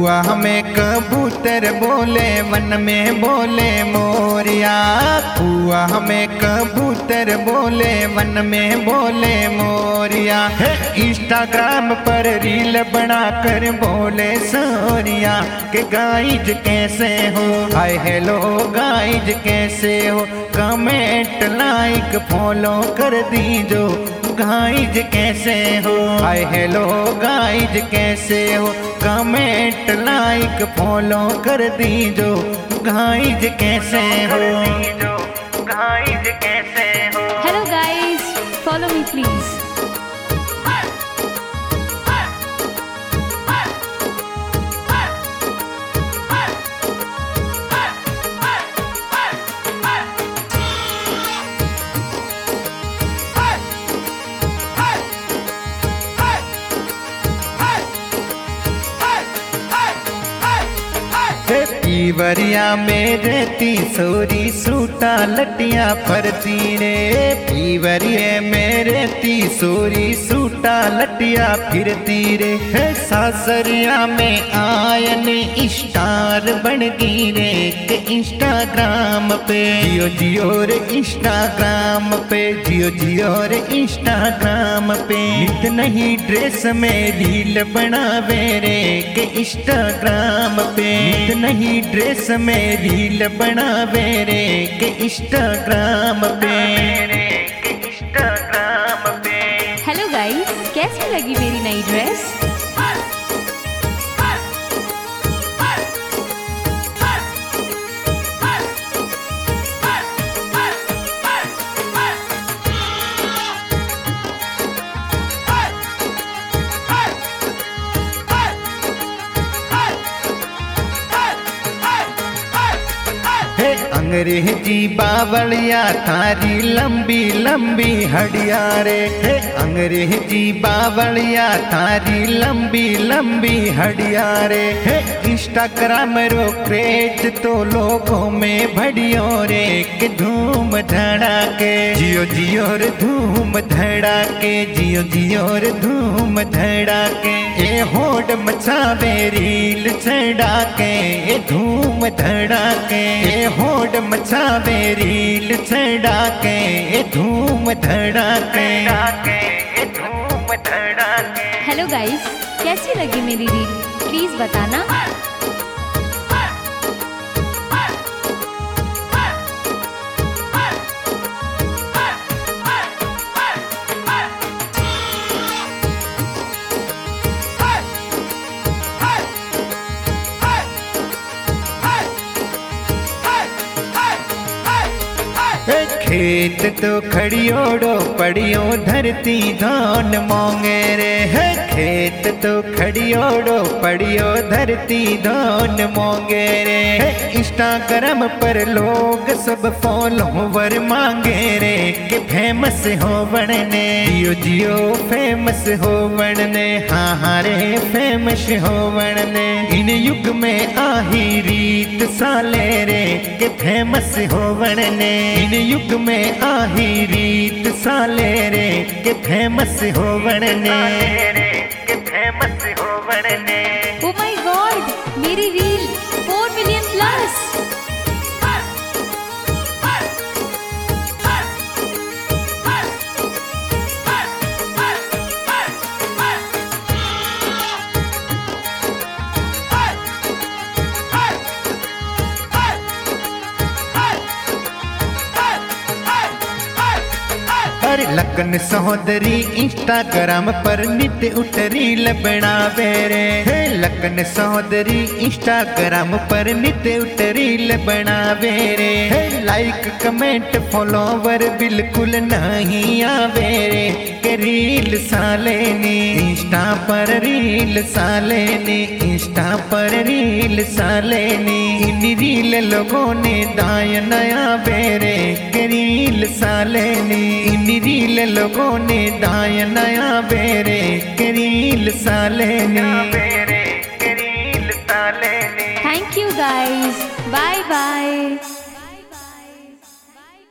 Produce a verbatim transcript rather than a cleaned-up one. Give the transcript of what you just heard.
कुआ में कबूतर बोले वन में बोले मोरिया। कुआ में कबूतर बोले वन में बोले मोरिया। इंस्टाग्राम पर रील बनाकर बोले सोरिया के गाइज कैसे हो, हाय हेलो गाइज कैसे हो, कमेंट लाइक फॉलो कर दीजो। गाइज कैसे हो, हाय हेलो गाइज कैसे हो, कमेंट लाइक फॉलो कर दीजो। गाइज कैसे हो, गाइज कैसे हो। Hello guys, follow me please. पीवरिया में रहती सोरी सूटा लटिया फरती रे। पीवरिया में रहती सोरी सूटा लटिया फिरती रे। सासरिया में आयन स्टार बन गई रे के इंस्टाग्राम पे। जियो जियो रे इंस्टाग्राम पे, जियो जियो रे इंस्टाग्राम पे। नित नहीं ड्रेस में रील बनावे रे के इंस्टाग्राम पे। नित नहीं ड्रेस में रील बनावे रे के इंस्टाग्राम पे, के इंस्टाग्राम पे। हेलो गाइस, कैसी लगी मेरी नई ड्रेस? अंग्रेजी बावलिया थारी लंबी लंबी हडिया रे। अंग्रेजी बावलिया थारी लंबी लंबी हडिया रे। इंस्टाग्राम रो क्रेज तो लोगों में भड़ियो रे के धूम धड़ाके। जियो जियो रे धूम धड़ाके, जियो जियो रे धूम धड़ाके। ए होड़ मचावे रील चढ़ाके, ए धूम धड़ाके। ए होड़ मचावे रील चढ़ाके, ए धूम धड़ाके, ए धूम धड़ाके। हेलो गाइस, कैसी लगी मेरी रील? प्लीज बताना। खेत तो खड़ियोड़ो पड़ियो धरती धान मोंगे रे। है खेत तो खड़ियोड़ो पड़ियो धरती धान मोंगे रे। इंस्टाग्राम पर लोग सब फॉलोवर मांगे रे के फेमस हो बनने। जियो जियो फेमस हो बनने, हाँ हाँ रे फेमस हो बनने। इन युग में आही रीत साले रे के फेमस हो बनने। इन युग में आही रीत साले रे के फेमस हो बनने, के फेमस हो बनने। ओ माय गॉड, मेरी reel four million plus. Lakhan Sahodari Instagram पर नित्य उठ रील बनावे रे। लखन सहोदरी इंस्टाग्राम पर नित्य उठ रील बनावे रे। लाइक कमेंट फॉलोवर बिल्कुल नहीं आवे रे के रील सालेनी। इंस्टा पर रील सालेनी, इंस्टा पर रील सालेनी। इन रील लोगों ने दाय नया बेरे के रील सालेनी। इन रील लोगों ने दाय नया बेरे के रील सालेनी। Thank you guys, bye bye.